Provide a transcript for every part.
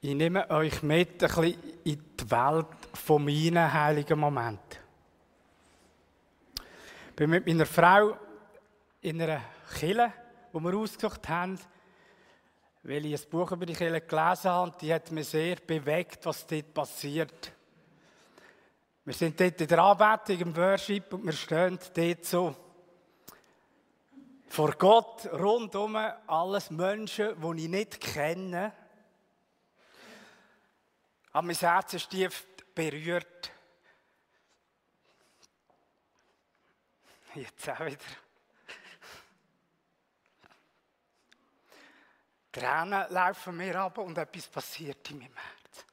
Ich nehme euch mit ein bisschen in die Welt von meinen heiligen Momenten. Ich bin mit meiner Frau in einer Kirche, die wir ausgesucht haben, weil ich ein Buch über die Kirche gelesen habe und die hat mich sehr bewegt, was dort passiert. Wir sind dort in der Anbetung, im Worship und wir stehen dort so vor Gott, rundum alles Menschen, die ich nicht kenne. Aber mein Herz ist tief berührt. Jetzt auch wieder. Tränen laufen mir ab und etwas passiert in meinem Herz.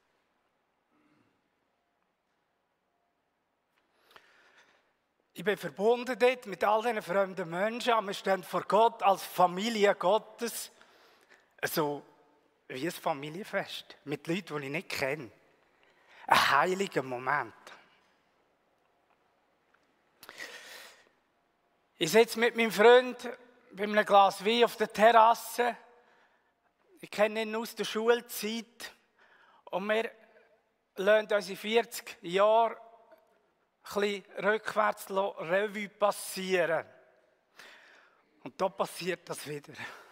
Ich bin verbunden dort mit all diesen fremden Menschen. Wir stehen vor Gott als Familie Gottes. Also wie ein Familienfest mit Leuten, die ich nicht kenne. Ein heiliger Moment. Ich sitze mit meinem Freund bei einem Glas Wein auf der Terrasse. Ich kenne ihn aus der Schulzeit. Und wir lassen unsere 40 Jahre ein bisschen rückwärts Revue passieren. Und da passiert das wieder.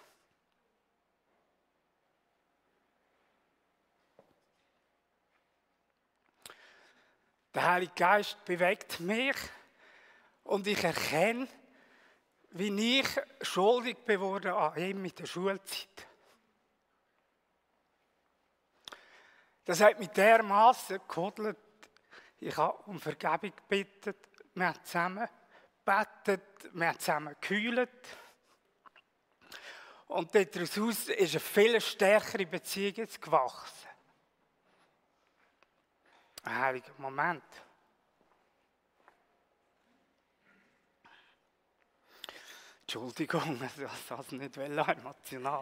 Der Heilige Geist bewegt mich und ich erkenne, wie ich schuldig geworden an ihm in der Schulzeit. Das hat mich dermassen gehudelt. Ich habe um Vergebung gebeten, wir haben zusammen gebetet, wir haben zusammen gekühlt. Und daraus ist eine viel stärkere Beziehung jetzt gewachsen. Ein heiliger Moment. Entschuldigung, das nicht emotional.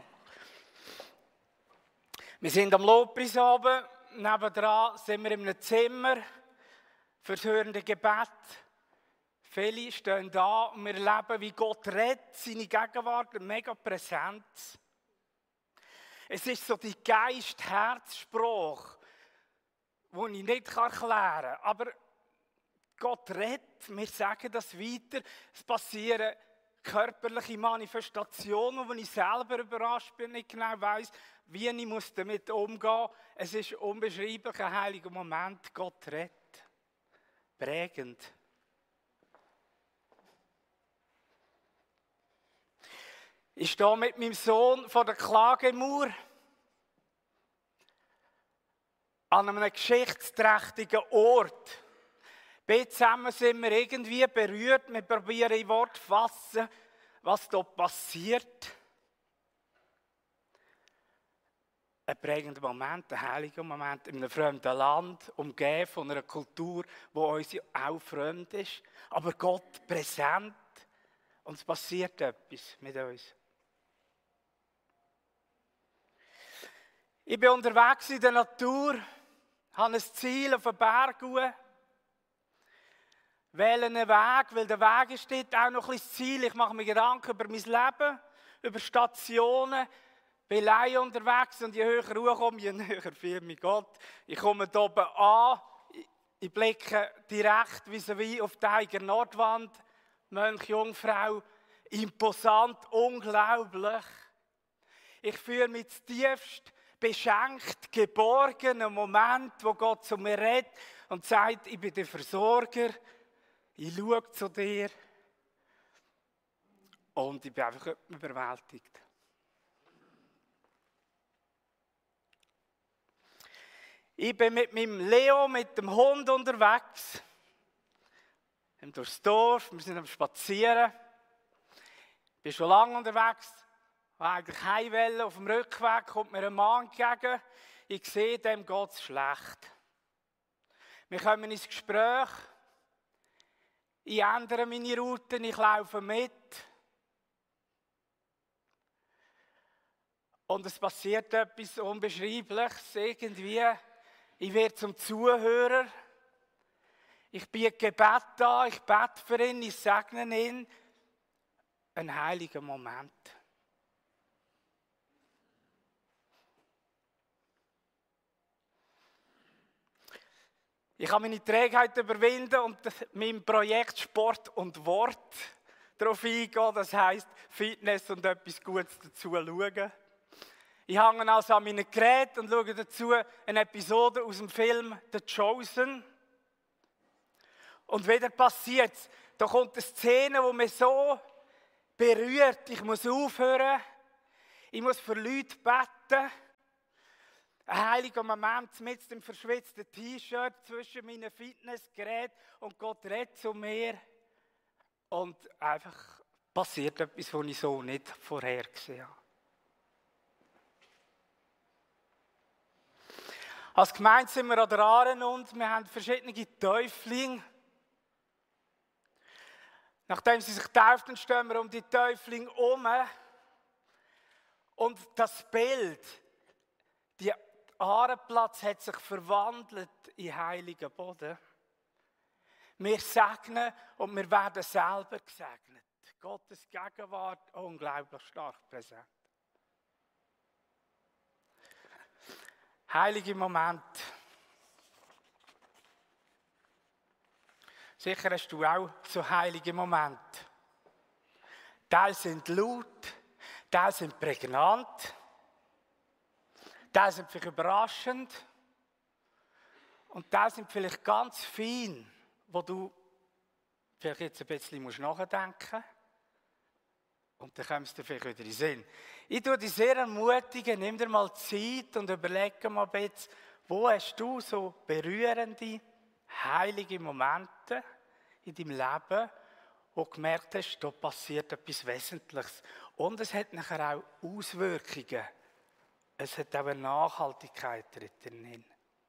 Wir sind am Lobpreis oben. Nebendran sind wir in einem Zimmer für das hörende Gebet. Viele stehen da und wir erleben, wie Gott redet, seine Gegenwart, eine mega Präsenz. Es ist so die Geist-Herz-Sprache, die ich nicht erklären kann. Aber Gott redet, wir sagen das weiter. Es passieren körperliche Manifestationen, wo ich selber überrascht bin, nicht genau weiss, wie ich damit umgehen muss. Es ist unbeschreiblich ein heiliger Moment. Gott redet. Prägend. Ich stehe mit meinem Sohn vor der Klagemauer an einem geschichtsträchtigen Ort. Beide zusammen sind wir irgendwie berührt. Wir probieren in Worte zu fassen, was dort passiert. Ein prägender Moment, ein heiliger Moment in einem fremden Land, umgeben von einer Kultur, die uns auch fremd ist. Aber Gott präsent und es passiert etwas mit uns. Ich bin unterwegs in der Natur, habe ein Ziel auf einen Berg hoch, wähle einen Weg, weil der Weg steht auch noch ein bisschen das Ziel. Ich mache mir Gedanken über mein Leben, über Stationen, bin allein unterwegs und je höher ich komme, je näher fühle mich Gott. Ich komme hier oben an, ich blicke direkt vis-à-vis auf die Eiger Nordwand, Mönch, Jungfrau, imposant, unglaublich. Ich fühle mich zutiefst beschenkt, geborgen, einen Moment, wo Gott zu mir redet und sagt, ich bin der Versorger, ich schaue zu dir und ich bin einfach überwältigt. Ich bin mit meinem Leo, mit dem Hund unterwegs, durchs Dorf, wir sind am Spazieren. Ich bin schon lange unterwegs, habe eigentlich heimwollen. Auf dem Rückweg kommt mir ein Mann entgegen. Ich sehe, dem geht es schlecht. Wir kommen ins Gespräch. Ich ändere meine Route, ich laufe mit. Und es passiert etwas Unbeschreibliches. Irgendwie, ich werde zum Zuhörer. Ich biete Gebet an, ich bete für ihn, ich segne ihn. Ein heiliger Moment. Ich habe meine Trägheit überwinden und meinem Projekt Sport und Wort darauf eingehen. Das heisst, Fitness und etwas Gutes dazu schauen. Ich hänge also an meinen Geräten und schaue dazu eine Episode aus dem Film The Chosen. Und wieder passiert es, da kommt eine Szene, die mich so berührt. Ich muss aufhören. Ich muss für Leute beten. Ein heiliger Moment mit dem verschwitzten T-Shirt zwischen meinen Fitnessgeräten und Gott redet zu mir. Und einfach passiert etwas, was ich so nicht vorhergesehen habe. Als Gemeinde sind wir an der Aaren und wir haben verschiedene Täuflinge. Nachdem sie sich tauften, stehen wir um die Täuflinge herum. Und das Bild, der Aarenplatz hat sich verwandelt in heiligen Boden. Wir segnen und wir werden selber gesegnet. Gottes Gegenwart unglaublich stark präsent. Heilige Momente. Sicher hast du auch so heilige Momente. Teile sind laut, Teile sind prägnant, Teile sind vielleicht überraschend und Teile sind vielleicht ganz fein, wo du vielleicht jetzt ein bisschen nachdenken musst. Und dann kommst du vielleicht wieder in den Sinn. Ich tue dich sehr ermutigen, nimm dir mal Zeit und überlege mal ein bisschen, wo hast du so berührende, heilige Momente in deinem Leben, wo du gemerkt hast, da passiert etwas Wesentliches. Und es hat nachher auch Auswirkungen. Es hat auch eine Nachhaltigkeit drin.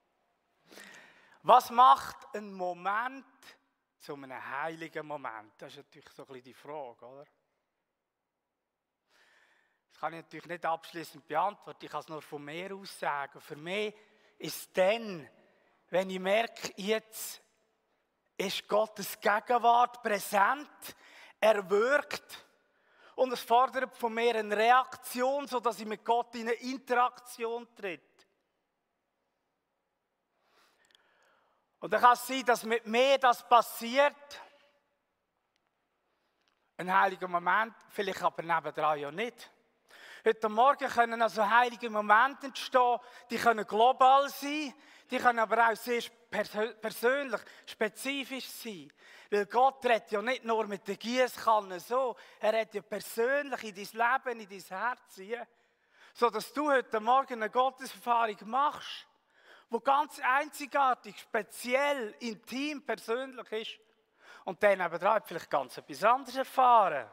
Was macht ein Moment zu einem heiligen Moment? Das ist natürlich so ein bisschen die Frage, oder? Das kann ich natürlich nicht abschließend beantworten, ich kann es nur von mir aus sagen. Für mich ist es dann, wenn ich merke, jetzt ist Gottes Gegenwart präsent, er wirkt und es fordert von mir eine Reaktion, sodass ich mit Gott in eine Interaktion tritt. Und dann kann es sein, dass mit mir das passiert, ein heiliger Moment, vielleicht aber nebendran ja nicht. Heute Morgen können also heilige Momente entstehen, die können global sein, die können aber auch sehr persönlich, spezifisch sein. Weil Gott redet ja nicht nur mit der Giesskanne so, er redet ja persönlich in dein Leben, in dein Herz hinein, sodass du heute Morgen eine Gotteserfahrung machst, die ganz einzigartig, speziell, intim, persönlich ist. Und dann nebenan vielleicht ganz etwas anderes erfahren.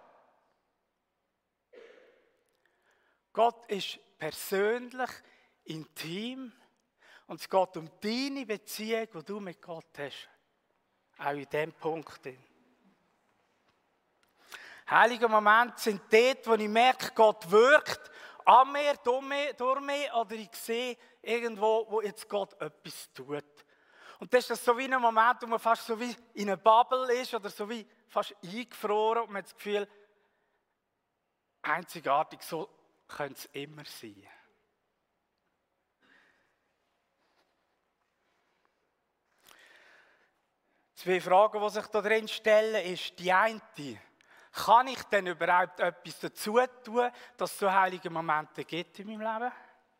Gott ist persönlich, intim und es geht um deine Beziehung, die du mit Gott hast. Auch in diesem Punkt. Heilige Momente sind dort, wo ich merke, Gott wirkt an mir, durch mich oder ich sehe irgendwo, wo jetzt Gott etwas tut. Und das ist so wie ein Moment, wo man fast so wie in einer Bubble ist oder so wie fast eingefroren und man hat das Gefühl, einzigartig so könnte es immer sein. Zwei Fragen, die sich da drin stellen, ist die eine, kann ich denn überhaupt etwas dazu tun, dass es so heilige Momente gibt in meinem Leben?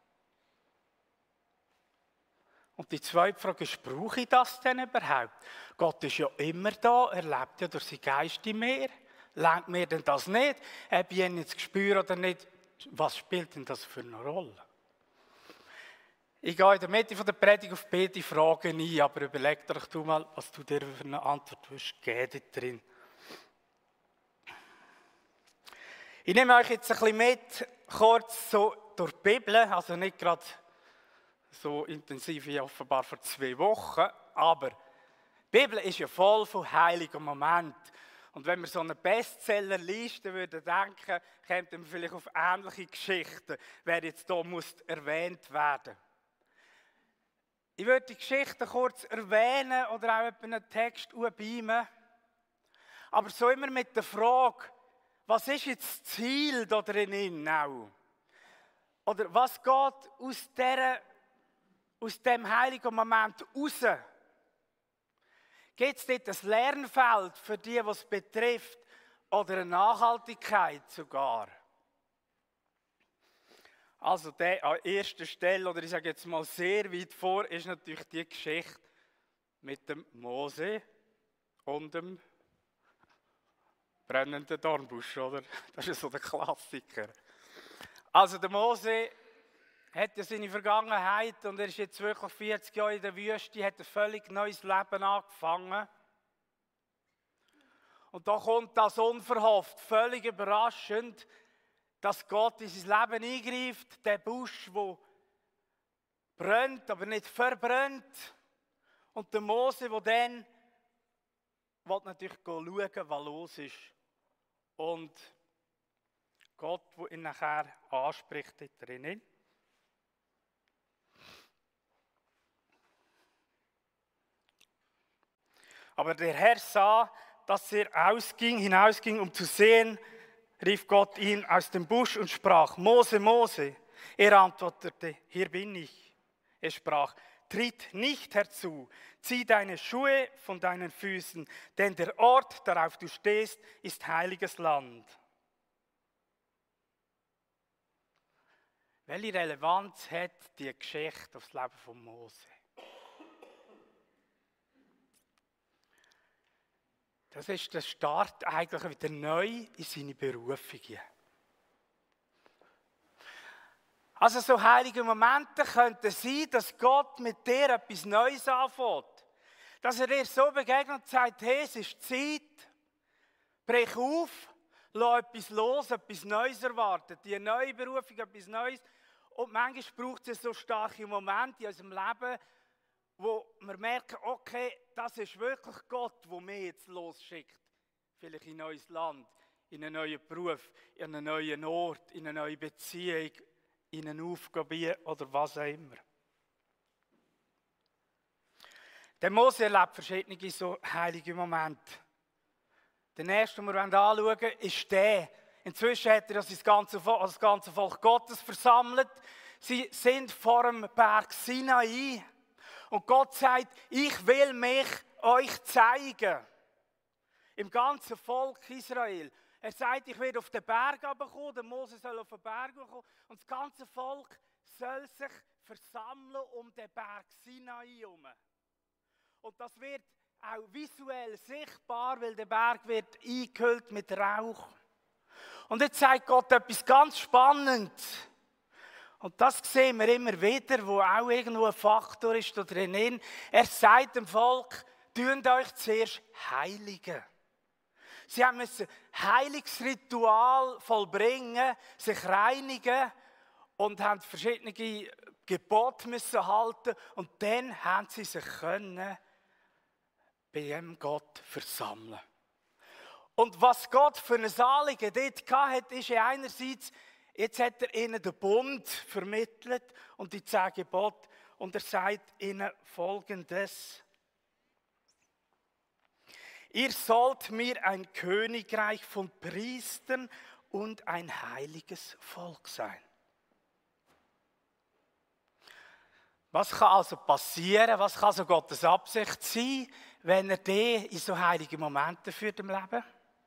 Und die zweite Frage ist, brauche ich das denn überhaupt? Gott ist ja immer da, er lebt ja durch seinen Geist in mir. Lenkt mir denn das nicht? Habe ich ihn jetzt gespürt oder nicht? Was spielt denn das für eine Rolle? Ich gehe in der Mitte der Predigt auf beide Fragen ein, aber überleg dir doch mal, was du dir für eine Antwort geben drin. Ich nehme euch jetzt ein bisschen mit, kurz so durch die Bibel, also nicht gerade so intensiv wie offenbar vor 2 Wochen, aber die Bibel ist ja voll von heiligen Momenten. Und wenn wir so eine Bestsellerliste würden denken, kämen wir vielleicht auf ähnliche Geschichten, wer jetzt hier muss erwähnt werden. Ich würde die Geschichte kurz erwähnen oder auch einen Text beamen. Aber so immer mit der Frage, was ist jetzt das Ziel da drinnen auch? Oder was geht aus dem heiligen Moment raus? Gibt es dort ein Lernfeld für die, was es betrifft, oder eine Nachhaltigkeit sogar? Also der an erster Stelle, oder ich sage jetzt mal sehr weit vor, ist natürlich die Geschichte mit dem Mose und dem brennenden Dornbusch, oder? Das ist so der Klassiker. Also der Mose hat ja seine Vergangenheit und er ist jetzt wirklich 40 Jahre in der Wüste, hat ein völlig neues Leben angefangen. Und da kommt das unverhofft, völlig überraschend, dass Gott in sein Leben eingreift, der Busch, der brennt, aber nicht verbrennt. Und der Mose, der dann will natürlich schauen, was los ist. Und Gott, der ihn nachher anspricht, dort drinnen. Aber der Herr sah, dass er hinausging, um zu sehen, rief Gott ihn aus dem Busch und sprach, Mose, Mose. Er antwortete, hier bin ich. Er sprach, tritt nicht herzu, zieh deine Schuhe von deinen Füßen, denn der Ort, darauf du stehst, ist heiliges Land. Welche Relevanz hat die Geschichte auf das Leben von Mose? Das ist der Start eigentlich wieder neu in seine Berufung. Also so heilige Momente könnten sein, dass Gott mit dir etwas Neues anfängt. Dass er dir so begegnet und sagt, hey, es ist Zeit, brech auf, lass etwas los, etwas Neues erwarten. Die neue Berufung, etwas Neues. Und manchmal braucht es so starke Momente in unserem Leben, wo wir merken, okay, das ist wirklich Gott, der mich jetzt losschickt. Vielleicht in ein neues Land, in einen neuen Beruf, in einen neuen Ort, in eine neue Beziehung, in eine Aufgabe oder was auch immer. Der Mose erlebt verschiedene so heilige Momente. Der erste, den wir anschauen wollen, ist der. Inzwischen hat er das ganze Volk Gottes versammelt. Sie sind vor dem Berg Sinai. Und Gott sagt, ich will mich euch zeigen. Im ganzen Volk Israel. Er sagt, ich werde auf den Berg runterkommen, der Mose soll auf den Berg kommen. Und das ganze Volk soll sich versammeln um den Berg Sinai herum. Und das wird auch visuell sichtbar, weil der Berg wird eingehüllt mit Rauch. Und jetzt sagt Gott etwas ganz Spannendes. Und das sehen wir immer wieder, wo auch irgendwo ein Faktor ist da drin. Er sagt dem Volk, tut euch zuerst heiligen. Sie müssen ein Heilungsritual vollbringen, sich reinigen und haben verschiedene Gebote müssen halten. Und dann haben sie sich können bei dem Gott versammeln. Und was Gott für ein Anliegen dort hatte, ist ja einerseits, jetzt hat er ihnen den Bund vermittelt und die 10 Gebote. Und er sagt ihnen Folgendes. Ihr sollt mir ein Königreich von Priestern und ein heiliges Volk sein. Was kann also passieren? Was kann so Gottes Absicht sein, wenn er die in so heilige Momente führt im Leben?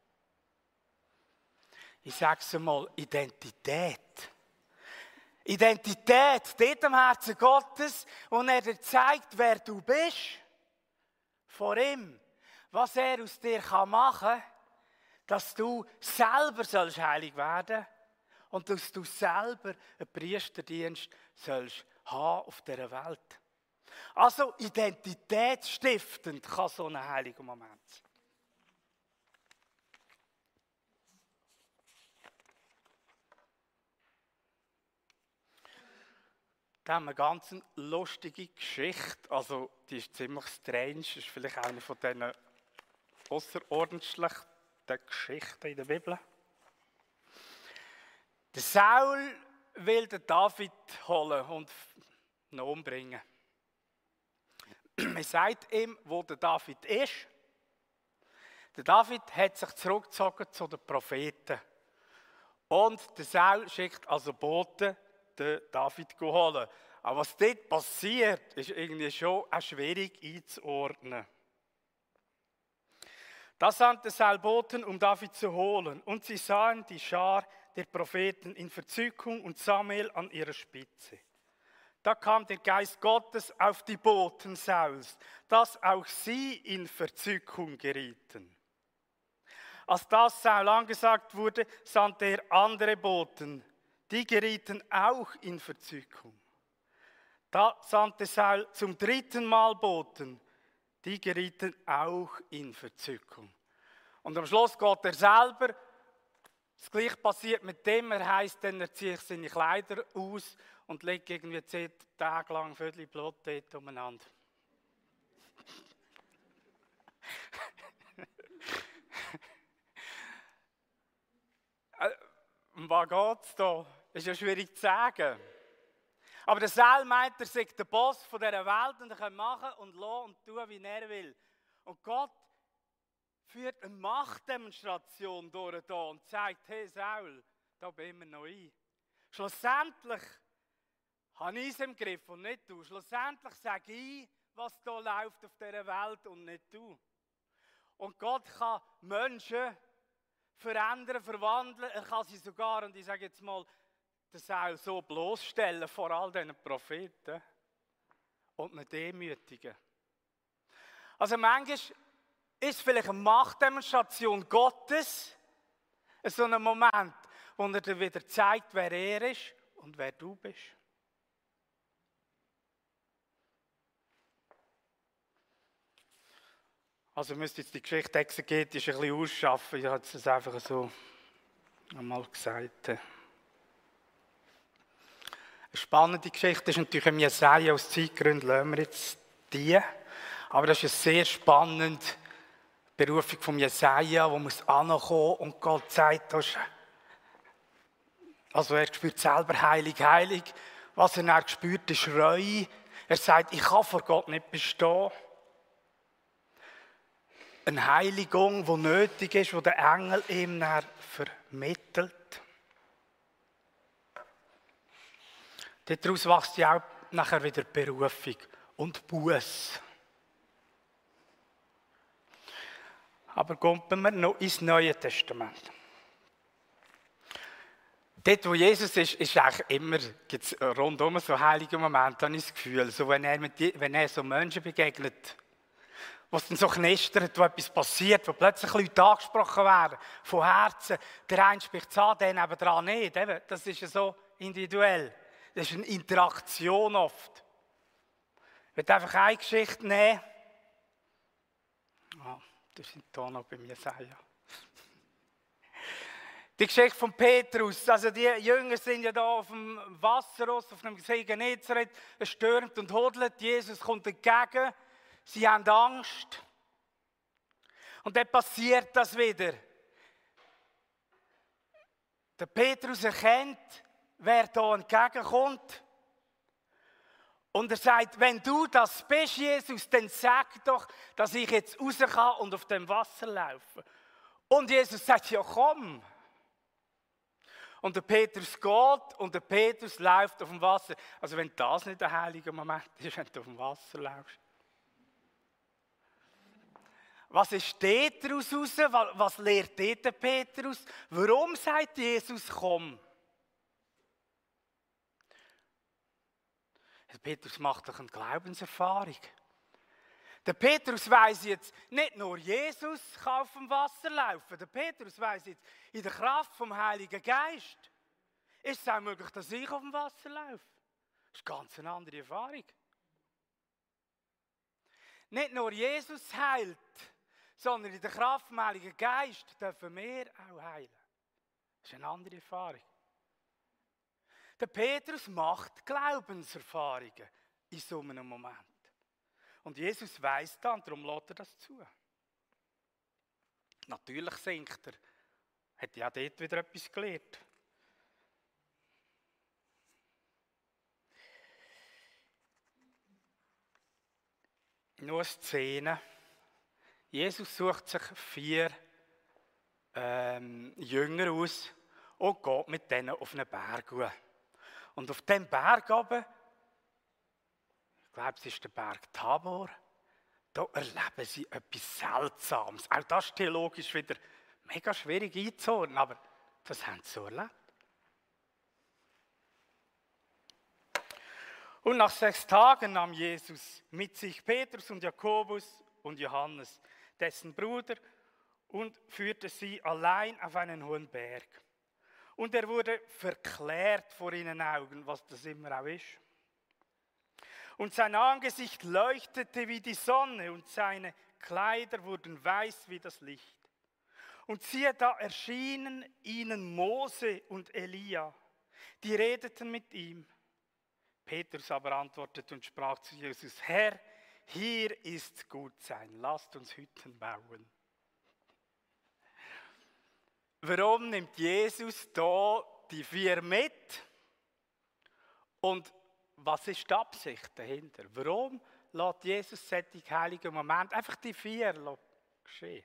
Ich sage es einmal, Identität. Identität, dort am Herzen Gottes, wo er dir zeigt, wer du bist, vor ihm, was er aus dir machen kann, dass du selber sollst heilig werden und dass du selber einen Priesterdienst sollst haben auf dieser Welt. Also identitätsstiftend kann so ein heiliger Moment sein. Da haben wir eine ganz lustige Geschichte. Also, die ist ziemlich strange. Das ist vielleicht eine von diesen außerordentlichen Geschichten in der Bibel. Der Saul will den David holen und ihn umbringen. Man sagt ihm, wo der David ist. Der David hat sich zurückgezogen zu den Propheten. Und der Saul schickt also Boten, den David holen. Aber was dort passiert, ist irgendwie schon auch schwierig einzuordnen. Da sandte Saul Boten, um David zu holen, und sie sahen die Schar der Propheten in Verzückung und Samuel an ihrer Spitze. Da kam der Geist Gottes auf die Boten Sauls, dass auch sie in Verzückung gerieten. Als das Saul angesagt wurde, sandte er andere Boten, die gerieten auch in Verzückung. Da sandte Saul zum 3. Mal Boten, die gerieten auch in Verzückung. Und am Schluss geht er selber. Das Gleiche passiert mit dem. Er heisst dann, er zieht seine Kleider aus und legt irgendwie 10 Tage lang Viertel Blut dort umeinander. Um was geht es da? Ist ja schwierig zu sagen. Aber der Saul meint, er sei der Boss von dieser Welt und er kann machen und lassen und tun, wie er will. Und Gott führt eine Machtdemonstration durch da und sagt, hey Saul, da bin ich noch ein. Schlussendlich habe ich es im Griff und nicht du. Schlussendlich sage ich, was da läuft auf dieser Welt und nicht du. Und Gott kann Menschen verändern, verwandeln. Er kann sie sogar, und ich sage jetzt mal, den Saul so bloßstellen vor all diesen Propheten und ihn demütigen. Also manchmal ist es vielleicht eine Machtdemonstration Gottes, so ein Moment, wo er dir wieder zeigt, wer er ist und wer du bist. Also ich müsste jetzt die Geschichte exegetisch ein bisschen ausschaffen. Ich habe es einfach so einmal gesagt. Eine spannende Geschichte ist natürlich im Jesaja, aus Zeitgründen lassen wir jetzt die. Aber das ist eine sehr spannende Berufung vom Jesaja, wo muss ankommen und Gott sagt, also er spürt selber heilig, heilig. Was er dann spürt, ist Reue. Er sagt, ich kann vor Gott nicht bestehen. Eine Heiligung, die nötig ist, die der Engel ihm dann vermittelt. Daraus wächst ja auch nachher wieder Berufung und Buß. Aber kommen wir noch ins Neue Testament. Dort, wo Jesus ist eigentlich immer, gibt es rundum so heilige Momente, habe ich das Gefühl. So, wenn er so Menschen begegnet, wo es dann so knistert, wo etwas passiert, wo plötzlich Leute angesprochen werden, von Herzen. Der eine spricht es an, der nebendran nicht. Das ist ja so individuell. Das ist eine Interaktion oft. Ich will einfach eine Geschichte nehmen. Das sind hier noch bei mir Jesaja. Die Geschichte von Petrus. Also die Jünger sind ja da auf dem Wasserross, auf dem See Genezareth. Es stürmt und hodelt. Jesus kommt entgegen. Sie haben Angst. Und dann passiert das wieder. Der Petrus erkennt, wer da entgegenkommt. Und er sagt, wenn du das bist, Jesus, dann sag doch, dass ich jetzt raus kann und auf dem Wasser laufen. Und Jesus sagt, ja komm. Und der Petrus geht und der Petrus läuft auf dem Wasser. Also wenn das nicht ein heiliger Moment ist, wenn du auf dem Wasser läufst. Was ist dort daraus raus? Was lehrt dort der Petrus? Warum sagt Jesus, komm? Der Petrus macht doch eine Glaubenserfahrung. Der Petrus weiss jetzt, nicht nur Jesus kann auf dem Wasser laufen. Der Petrus weiss jetzt, in der Kraft vom Heiligen Geist ist es auch möglich, dass ich auf dem Wasser laufe. Das ist eine ganz andere Erfahrung. Nicht nur Jesus heilt, sondern in der Kraft vom Heiligen Geist dürfen wir auch heilen. Das ist eine andere Erfahrung. Der Petrus macht Glaubenserfahrungen in so einem Moment. Und Jesus weiss das, und darum lässt er das zu. Natürlich sinkt er. Hat ja dort wieder etwas gelernt. Nur eine Szene. Jesus sucht sich 4 Jünger aus und geht mit denen auf einen Berg. Und auf diesem Berg oben, ich glaube, es ist der Berg Tabor, da erleben sie etwas Seltsames. Auch das ist theologisch wieder mega schwierig einzuordnen, aber das haben sie so erlebt. Und nach 6 Tagen nahm Jesus mit sich Petrus und Jakobus und Johannes, dessen Bruder, und führte sie allein auf einen hohen Berg. Und er wurde verklärt vor ihren Augen, was das immer auch ist. Und sein Angesicht leuchtete wie die Sonne und seine Kleider wurden weiß wie das Licht. Und siehe, da erschienen ihnen Mose und Elia, die redeten mit ihm. Petrus aber antwortete und sprach zu Jesus: Herr, hier ist gut sein, lasst uns Hütten bauen. Warum nimmt Jesus da die 4 mit? Und was ist die Absicht dahinter? Warum lässt Jesus solche heiligen Momente einfach die 4 geschehen?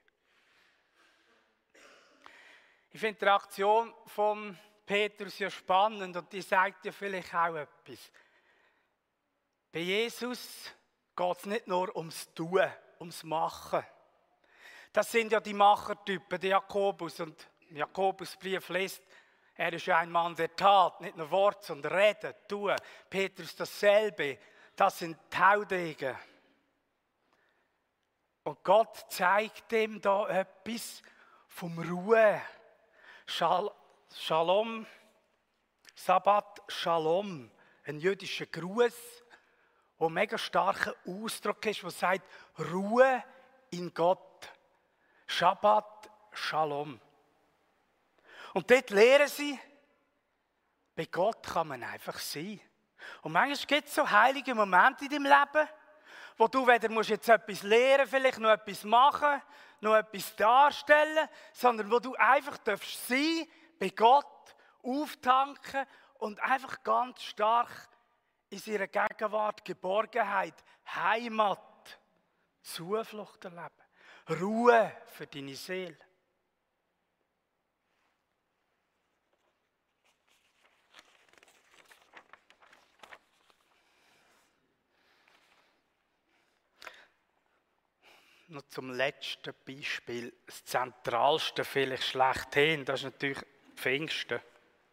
Ich finde die Reaktion von Petrus ja spannend und die sagt ja vielleicht auch etwas. Bei Jesus geht es nicht nur ums Tun, ums Machen. Das sind ja die Machertypen, der Jakobus. Und im Jakobusbrief liest, er ist ja ein Mann der Tat, nicht nur Wort, sondern Reden, Tun. Petrus dasselbe, das sind Taudegen. Und Gott zeigt ihm da etwas vom Ruhe. Shalom, Sabbat Shalom, ein jüdischer Gruß, der einen mega starken Ausdruck ist, der sagt, Ruhe in Gott. Shabbat Shalom. Und dort lehren sie, bei Gott kann man einfach sein. Und manchmal gibt es so heilige Momente in deinem Leben, wo du weder musst jetzt etwas lernen, vielleicht noch etwas machen, noch etwas darstellen, sondern wo du einfach darfst sein, bei Gott auftanken und einfach ganz stark in seiner Gegenwart Geborgenheit, Heimat, Zuflucht erleben. Ruhe für deine Seele. Noch zum letzten Beispiel, das zentralste vielleicht schlechthin, das ist natürlich Pfingsten.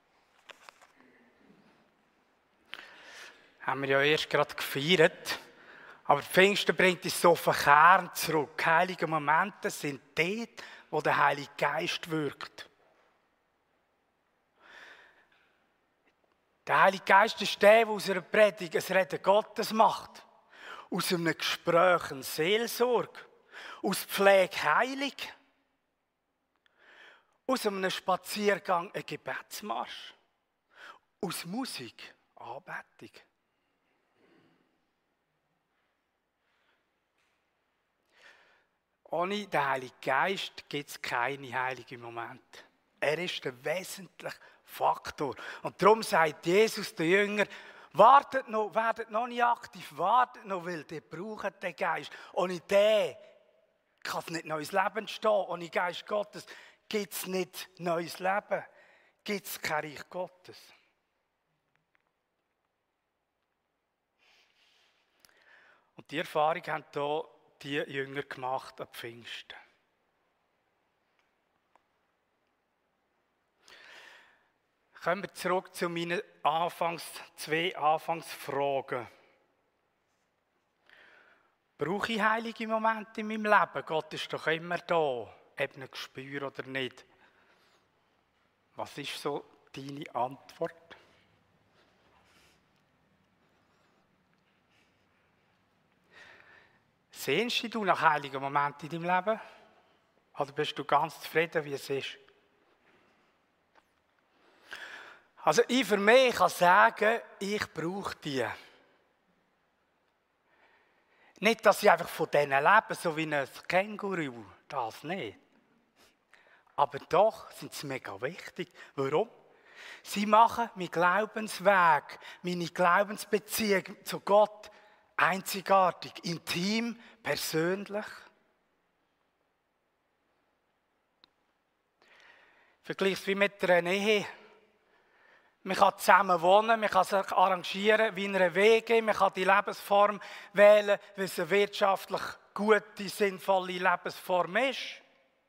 Haben wir ja erst gerade gefeiert, aber Pfingsten bringt uns so auf den Kern zurück. Heilige Momente sind dort, wo der Heilige Geist wirkt. Der Heilige Geist ist der, der aus einer Predigt ein Reden Gottes macht. Aus einem Gespräch eine Seelsorge. Aus Pflege Heilig. Aus einem Spaziergang ein Gebetsmarsch. Aus Musik Anbetung. Ohne den Heiligen Geist gibt es keine heiligen Momente. Er ist der wesentliche Faktor. Und darum sagt Jesus den Jüngern, wartet noch, werdet noch nicht aktiv, wartet noch, weil ihr braucht den Geist. Ohne den kann es nicht neues Leben entstehen. Ohne Geist Gottes gibt es nicht neues Leben. Gibt es kein Reich Gottes. Und die Erfahrung haben hier die Jünger gemacht an Pfingsten. Kommen wir zurück zu meinen zwei Anfangsfragen. Brauche ich heilige Momente in meinem Leben? Gott ist doch immer da, ob ein Gespür oder nicht. Was ist so deine Antwort? Sehnst du nach heiligen Momenten in deinem Leben? Oder bist du ganz zufrieden, wie es ist? Also ich für mich kann sagen, ich brauche die. Nicht, dass ich einfach von denen lebe, so wie ein Känguru, das nicht. Aber doch sind sie mega wichtig. Warum? Sie machen meinen Glaubensweg, meine Glaubensbeziehung zu Gott einzigartig, intim, persönlich. Vergleich es wie mit einer Ehe. Man kann zusammen wohnen, man kann sich arrangieren wie in einer WG, man kann die Lebensform wählen, wie es wirtschaftlich gute, sinnvolle Lebensform ist.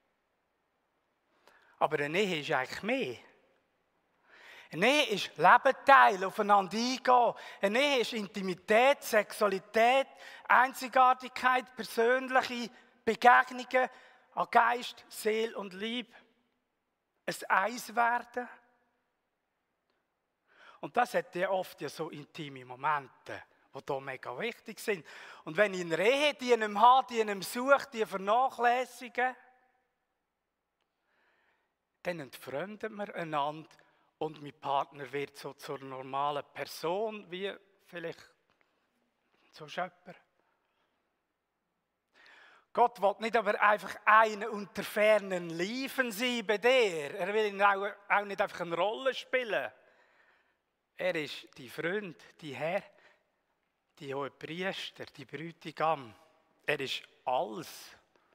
Aber eine Ehe ist eigentlich mehr. Eine Ehe ist Leben teilen, aufeinander eingehen. Eine Ehe ist Intimität, Sexualität, Einzigartigkeit, persönliche Begegnungen an Geist, Seele und Liebe. Ein Eiswerden. Und das hat ja oft so intime Momente, die hier mega wichtig sind. Und wenn ich in einer Ehe die nicht mehr habe, die nicht mehr suche, die vernachlässigen, dann entfremden wir einander und mein Partner wird so zur normalen Person, wie vielleicht so jemand. Gott will nicht aber einfach einen unter fernen Liefen sein bei dir. Er will ihn auch nicht einfach eine Rolle spielen. Er ist die Freund, die Herr, die hohe Priester, die Bräutigam. Er ist alles.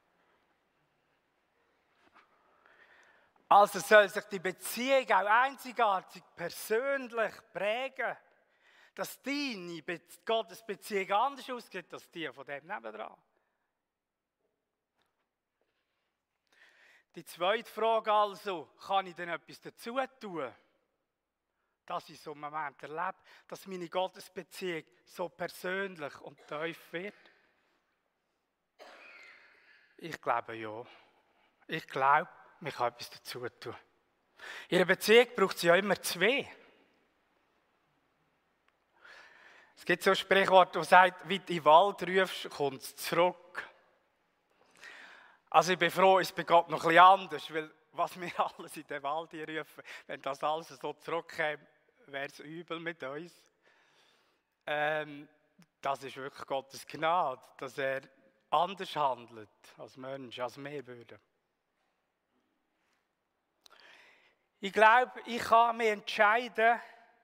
Also soll sich die Beziehung auch einzigartig, persönlich prägen, dass deine Gottesbeziehung anders aussieht als die von dem nebendran. Die zweite Frage also, kann ich denn etwas dazu tun, dass ich so einen Moment erlebe, dass meine Gottesbeziehung so persönlich und tief wird? Ich glaube ja. Ich glaube, man kann etwas dazu tun. In einer Beziehung braucht es ja immer zwei. Es gibt so ein Sprichwort, das sagt, wie du in den Wald rufst, kommt es zurück. Also ich bin froh, es bei Gott noch ein bisschen anders, weil was wir alles in den Wald hier rufen, wenn das alles so zurückkäme, wäre es übel mit uns. Das ist wirklich Gottes Gnade, dass er anders handelt als Mensch, als wir würden. Ich glaube, ich kann mich entscheiden,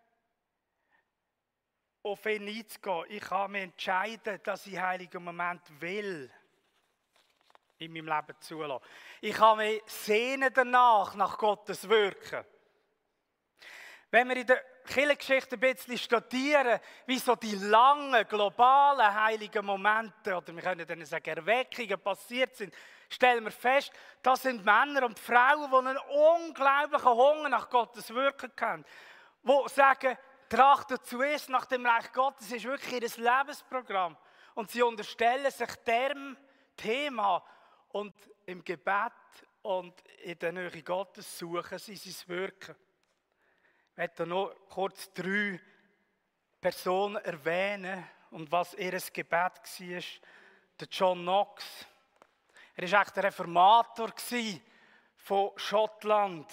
auf ihn einzugehen. Ich kann mich entscheiden, dass ich heiligen Moment will in meinem Leben zulassen. Ich kann mich sehnen danach, nach Gottes Wirken. Wenn wir in der Kirchengeschichte ein bisschen studieren, wie so die langen, globalen, heiligen Momente, oder wir können dann sagen, Erweckungen passiert sind, stellen wir fest, das sind Männer und Frauen, die einen unglaublichen Hunger nach Gottes Wirken haben. Die sagen, trachtet zuerst nach dem Reich Gottes, das ist wirklich ihr Lebensprogramm. Und sie unterstellen sich dem Thema und im Gebet und in der Nähe Gottes suchen sie sein Wirken. Ich möchte noch kurz 3 Personen erwähnen und was ihr Gebet war. Der John Knox. Er war echt der Reformator von Schottland.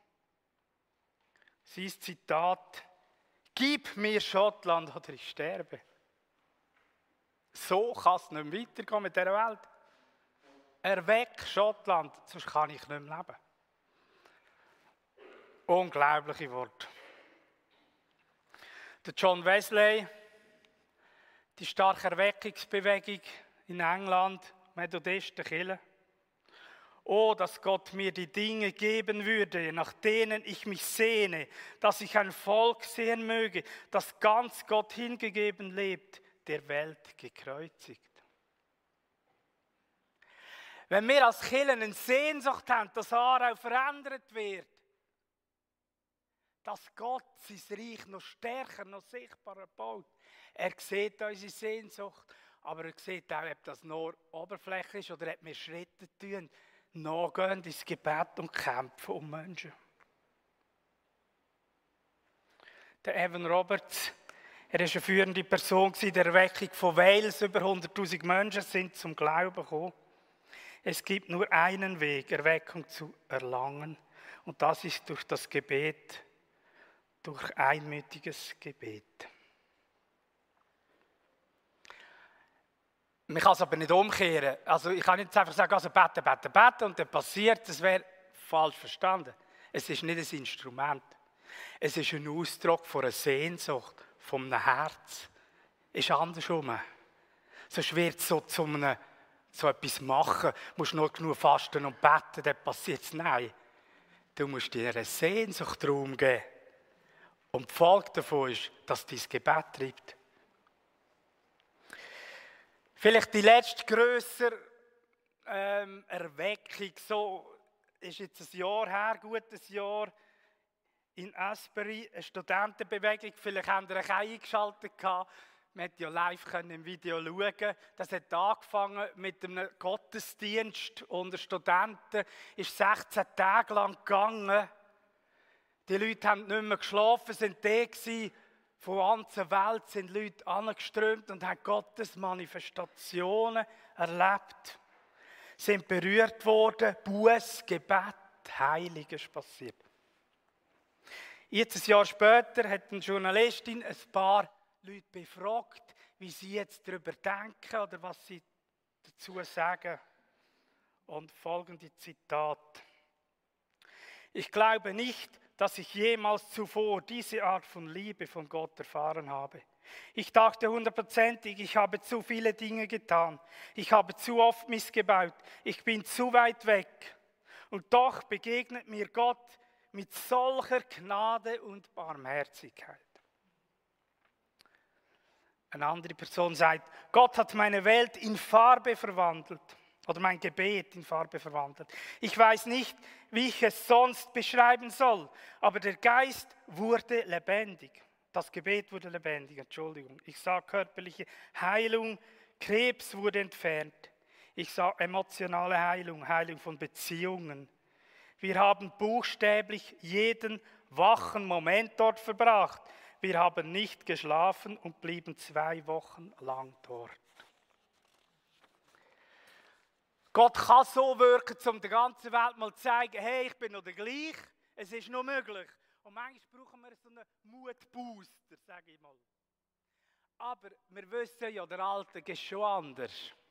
Sein Zitat: Gib mir Schottland oder ich sterbe. So kann es nicht mehr weitergehen mit dieser Welt. Erweck Schottland, sonst kann ich nicht mehr leben. Unglaubliche Worte. Der John Wesley, die starke Erweckungsbewegung in England, Methodistenkirche. Oh, dass Gott mir die Dinge geben würde, nach denen ich mich sehne, dass ich ein Volk sehen möge, das ganz Gott hingegeben lebt, der Welt gekreuzigt. Wenn wir als Kirche eine Sehnsucht haben, dass Aarau verändert wird, dass Gott sein Reich noch stärker, noch sichtbarer baut. Er sieht unsere Sehnsucht, aber er sieht auch, ob das nur Oberfläche ist oder ob wir Schritte tun, nachgehen ins Gebet und kämpfen um Menschen. Der Evan Roberts, er war eine führende Person in der Erweckung von Wales. Über 100'000 Menschen sind zum Glauben gekommen. Es gibt nur einen Weg, Erweckung zu erlangen, und das ist durch das Gebet, durch einmütiges Gebet. Man kann es aber nicht umkehren. Also ich kann nicht einfach sagen, also beten, beten, beten und dann passiert, das wäre falsch verstanden. Es ist nicht ein Instrument. Es ist ein Ausdruck von einer Sehnsucht, von einem Herz. Es ist andersrum. Sonst wird es so etwas machen. Du musst nur genug fasten und beten, dann passiert es. Nein. Du musst dir eine Sehnsucht Raum geben. Und die Folge davon ist, dass dein Gebet treibt. Vielleicht die letzte grössere Erweckung, so ist jetzt ein Jahr her, gutes Jahr, in Asbury, eine Studentenbewegung, vielleicht haben ihr euch auch eingeschaltet gehabt. Man konnte ja live im Video schauen. Das hat angefangen mit einem Gottesdienst unter Studenten. Ist 16 Tage lang gegangen. Die Leute haben nicht mehr geschlafen, sind da gewesen. Von der ganzen Welt sind Leute angeströmt und haben Gottes Manifestationen erlebt. Sind berührt worden, Buß, Gebet, Heiliges ist passiert. Jetzt, ein Jahr später, hat eine Journalistin ein paar Leute befragt, wie sie jetzt darüber denken oder was sie dazu sagen. Und folgende Zitat. Ich glaube nicht, dass ich jemals zuvor diese Art von Liebe von Gott erfahren habe. Ich dachte 100%ig, ich habe zu viele Dinge getan. Ich habe zu oft missgebaut. Ich bin zu weit weg. Und doch begegnet mir Gott mit solcher Gnade und Barmherzigkeit. Eine andere Person sagt, Gott hat meine Welt in Farbe verwandelt. Oder mein Gebet in Farbe verwandelt. Ich weiß nicht, wie ich es sonst beschreiben soll, aber der Geist wurde lebendig. Das Gebet wurde lebendig, Entschuldigung. Ich sah körperliche Heilung, Krebs wurde entfernt. Ich sah emotionale Heilung, Heilung von Beziehungen. Wir haben buchstäblich jeden wachen Moment dort verbracht. Wir haben nicht geschlafen und blieben 2 Wochen lang dort. Gott kann so wirken, um der ganzen Welt mal zu zeigen, hey, ich bin noch der gleich, es ist noch möglich. Und manchmal brauchen wir so einen Mutbooster, sage ich mal. Aber wir wissen ja, der Alltag ist schon anders.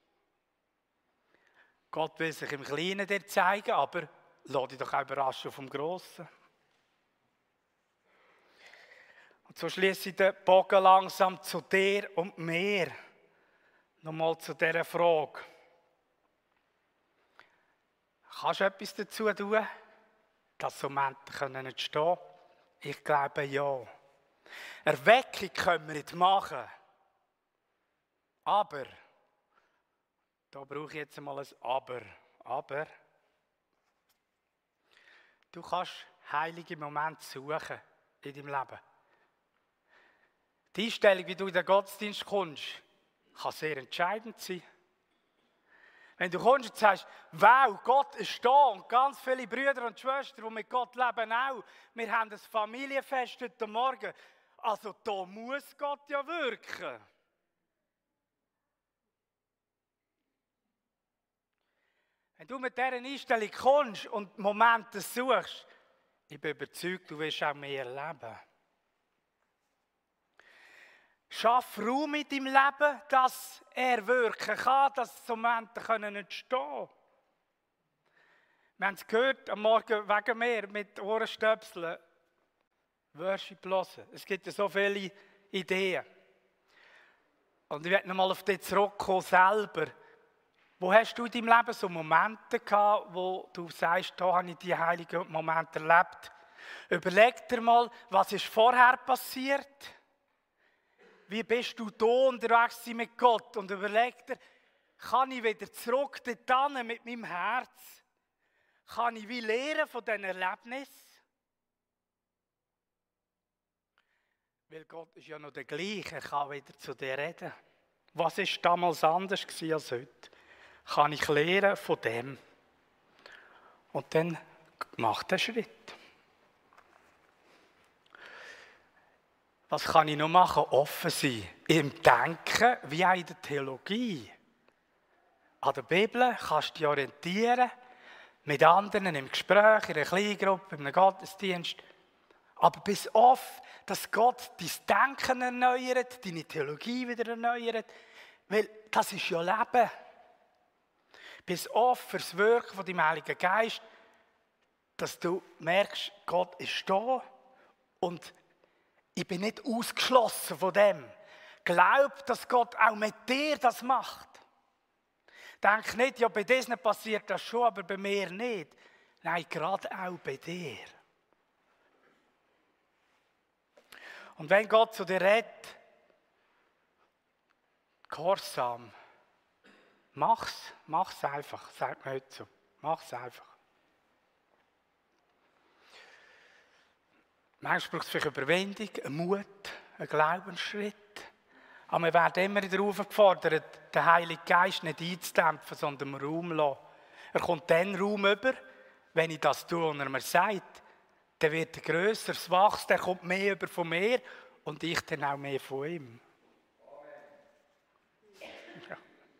Gott will sich im Kleinen dir zeigen, aber lass dich doch auch überraschen vom Grossen. Und so schließe ich den Bogen langsam zu dir und mir. Nochmal zu dieser Frage. Kannst du etwas dazu tun, dass so Momente entstehen können? Ich glaube ja. Erweckung können wir nicht machen. Aber, da brauche ich jetzt mal ein Aber. Aber, du kannst heilige Momente suchen in deinem Leben. Die Einstellung, wie du in den Gottesdienst kommst, kann sehr entscheidend sein. Wenn du kommst und sagst, wow, Gott ist da und ganz viele Brüder und Schwestern, die mit Gott leben, auch. Wir haben ein Familienfest heute Morgen. Also da muss Gott ja wirken. Wenn du mit dieser Einstellung kommst und Momente suchst, ich bin überzeugt, du wirst auch mehr erleben. Schaff Raum in deinem Leben, dass er wirken kann, dass so Momente entstehen können. Wir haben es gehört, am Morgen wegen mir mit Ohrenstöpseln, Worship hören. Es gibt ja so viele Ideen. Und ich werde nochmal auf dich zurückkommen, selber. Wo hast du in deinem Leben so Momente gehabt, wo du sagst, da habe ich die heiligen Momente erlebt? Überleg dir mal, was ist vorher passiert? Wie bist du da unterwegs mit Gott? Und überleg dir, kann ich wieder zurück dorthin mit meinem Herz? Kann ich wie lernen von diesen Erlebnissen? Weil Gott ist ja noch der gleiche, er kann wieder zu dir reden. Was war damals anders als heute? Kann ich lernen von dem? Und dann mach den Schritt. Was kann ich noch machen? Offen sein. Im Denken wie auch in der Theologie. An der Bibel kannst du dich orientieren. Mit anderen im Gespräch, in einer Kleingruppe, in einem Gottesdienst. Aber bis oft, dass Gott dein Denken erneuert, deine Theologie wieder erneuert. Weil das ist ja Leben. Bis oft für das Wirken von deinem Heiligen Geist, dass du merkst, Gott ist da und ich bin nicht ausgeschlossen von dem. Glaub, dass Gott auch mit dir das macht. Denk nicht, ja, bei diesen passiert das schon, aber bei mir nicht. Nein, gerade auch bei dir. Und wenn Gott zu dir redet, gehorsam, Mach's einfach, sagt mir heute so. Mach's einfach. Manchmal braucht es vielleicht Überwindung, einen Mut, einen Glaubensschritt. Aber wir werden immer wieder aufgefordert, den Heiligen Geist nicht einzudämpfen, sondern im Raum zu lassen. Er kommt dann Raum über, wenn ich das tue und er mir sagt, dann wird er grösser, es wächst, er kommt mehr über von mir und ich dann auch mehr von ihm. Ja.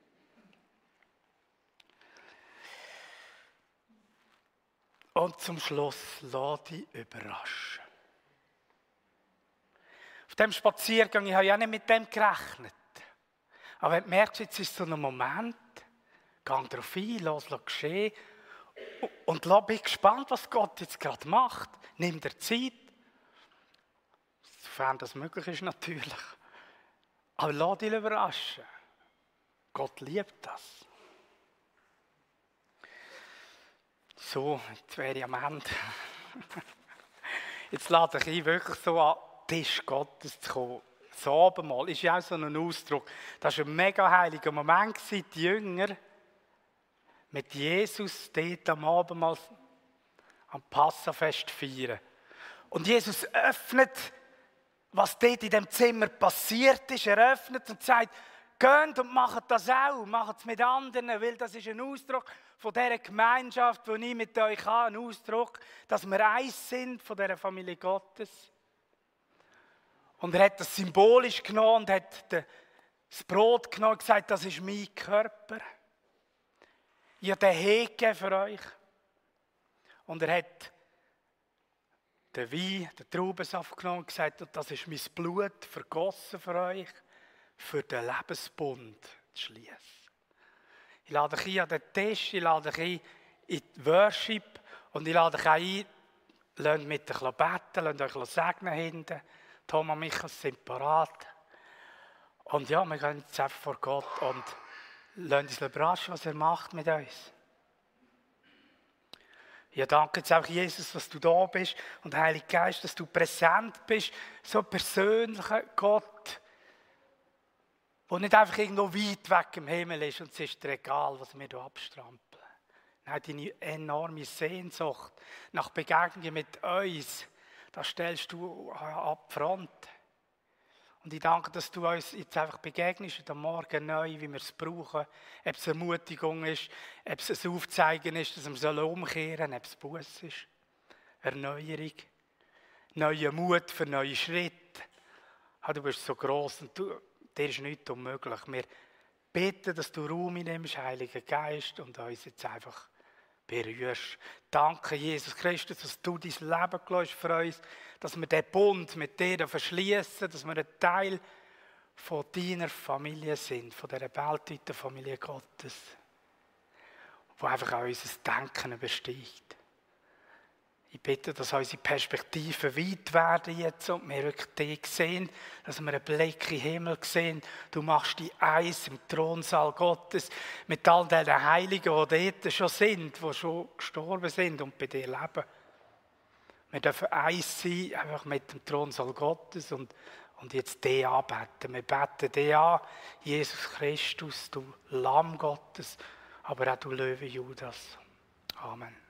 Und zum Schluss, lass dich überraschen. Auf diesem Spaziergang, ich habe ja nicht mit dem gerechnet. Aber wenn du merkst, jetzt ist so ein Moment, geh darauf ein, lass es geschehen. Und bin gespannt, was Gott jetzt gerade macht. Nimm dir Zeit. Sofern das möglich ist, natürlich. Aber lass dich überraschen. Gott liebt das. So, jetzt wäre ich am Ende. Jetzt lade ich ein, wirklich so an den Tisch Gottes zu kommen. Das Abendmahl ist ja auch so ein Ausdruck. Das war ein mega heiliger Moment, die Jünger mit Jesus dort am Abendmahl am Passafest feiern. Und Jesus öffnet, was dort in dem Zimmer passiert ist. Er öffnet und sagt, geht und macht das auch, macht es mit anderen, weil das ist ein Ausdruck von dieser Gemeinschaft, die ich mit euch habe, ein Ausdruck, dass wir eins sind von dieser Familie Gottes. Und er hat das symbolisch genommen und hat das Brot genommen und gesagt, das ist mein Körper. Ich habe den hergegeben für euch. Und er hat den Wein, den Traubensaft genommen und gesagt, das ist mein Blut vergossen für euch, für den Lebensbund zu schließen. Ich lade euch ein an den Tisch, ich lade euch ein in die Worship und ich lade euch ein, lasst mit euch beten, lasst euch segnen hinten. Thomas und Michael sind parat. Und ja, wir gehen jetzt einfach vor Gott und lassen uns überraschen, was er macht mit uns. Ich danke jetzt auch Jesus, dass du da bist und Heiliger Geist, dass du präsent bist, so persönlicher Gott, der nicht einfach irgendwo weit weg im Himmel ist und es ist dir egal, was wir hier abstrampeln. Nein, deine enorme Sehnsucht nach Begegnungen mit uns, das stellst du ab Front. Und ich danke, dass du uns jetzt einfach begegnest am Morgen neu, wie wir es brauchen. Ob es Ermutigung ist, ob es ein Aufzeigen ist, dass wir umkehren sollen, ob es Buß ist. Erneuerung. Neuer Mut für neue Schritte. Du bist so gross und dir ist nichts unmöglich. Wir beten, dass du Raum nimmst, Heiliger Geist, und uns jetzt einfach berührst. Danke, Jesus Christus, dass du dein Leben gelassen hast für uns, dass wir den Bund mit dir verschließen, dass wir ein Teil von deiner Familie sind, von dieser weltweiten Familie Gottes, die einfach auch unser Denken übersteigt. Ich bitte, dass unsere Perspektiven weit werden jetzt und wir wirklich dich sehen, dass wir einen Blick in den Himmel sehen. Du machst die eins im Thronsaal Gottes mit all den Heiligen, die dort schon sind, die schon gestorben sind und bei dir leben. Wir dürfen eins sein, einfach mit dem Thronsaal Gottes und jetzt dich anbeten. Wir beten dich an, Jesus Christus, du Lamm Gottes, aber auch du Löwe Judas. Amen.